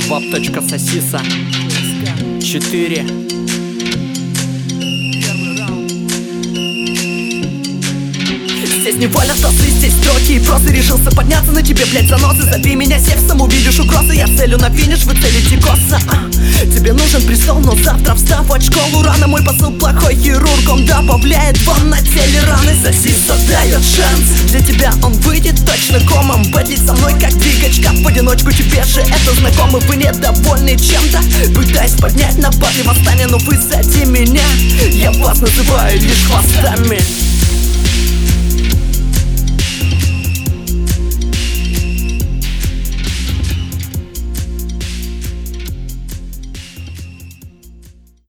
Вап.сосиса 4. Здесь не воля стасы, здесь строки. И просто решился подняться на тебе, блять, занозы. Зови меня сексом, увидишь угрозы. Я целю на финиш, вы целите косо. Тебе нужен престол, но завтра встав от школу рано. Мой посыл плохой хирург, он добавляет вам на теле раны. Сосиса дает шанс, для тебя он выйдет точно комом. Бэтлить со мной как двигачка, в одиночку тебе же это знакомо. Вы недовольны чем-то, пытаясь поднять на батле восстание. Но вы сзади меня, я вас называю лишь хвостами.